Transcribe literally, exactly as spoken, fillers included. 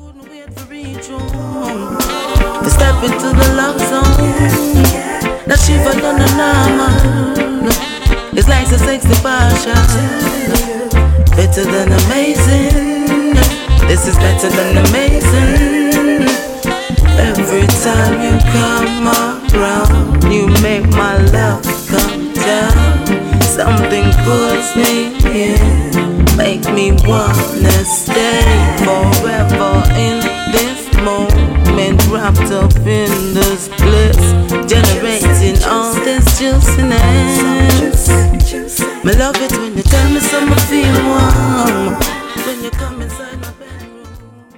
couldn't wait for reach home. To step into the love zone. That shiver done the normal. It's like a sexy passion. Better than amazing. This is better than amazing. Every time you come around, you make my love come down. Something pulls me in, make me wanna stay forever in this moment, wrapped up in this